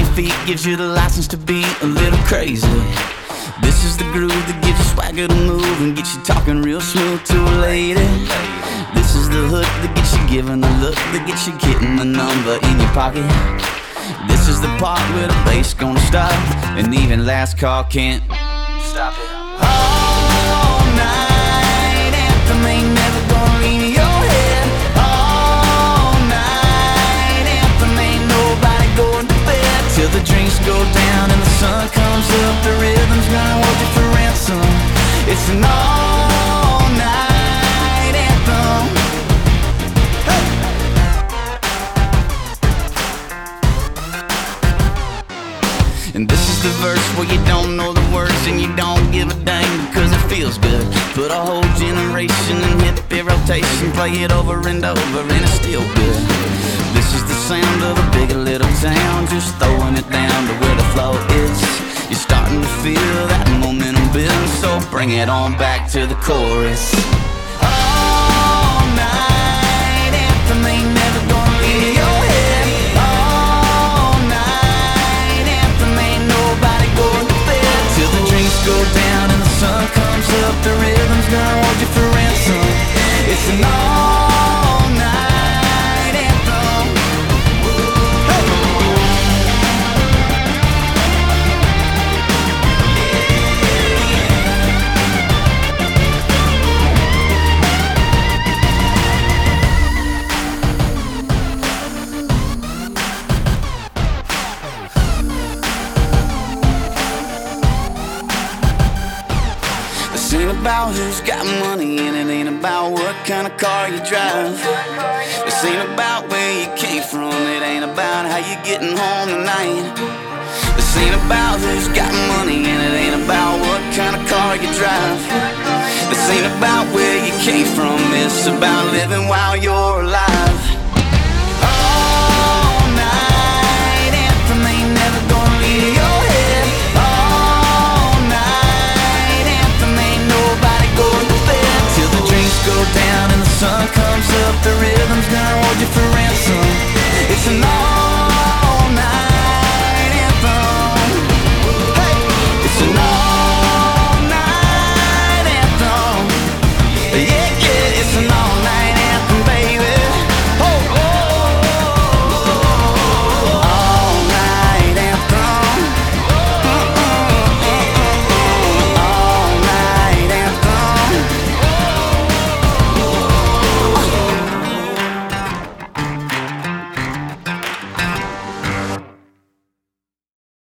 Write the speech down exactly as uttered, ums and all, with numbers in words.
feet gives you the license to be a little crazy. This is the groove that gives you swagger to move and gets you talking real smooth to a lady. This is the hook that gets you giving the look, that gets you getting the number in your pocket. This is the part where the bass gonna stop, and even last call can't stop it. All night anthem ain't never gonna leave your head. All night anthem ain't nobody going to bed till the drinks go down and the sun comes up. The rhythm's gonna hold you for ransom. It's an all night anthem. And this is the verse where you don't know the words and you don't give a dang because it feels good. Put a whole generation in hippie rotation, play it over and over and it's still good. This is the sound of a big little town, just throwing it down to where the flow is. You're starting to feel that momentum build, so bring it on back to the chorus. All night anthem ain't never gonna leave your head. All night anthem ain't nobody going to bed till the drinks go down and the sun comes up. The rhythm's gonna hold you for ransom. It's an all night anthem. This ain't about who's got money and it ain't about what kind of car you drive. This ain't about where you came from, it ain't about how you getting home tonight. This ain't about who's got money and it ain't about what kind of car you drive. This ain't about where you came from, it's about living while you're alive.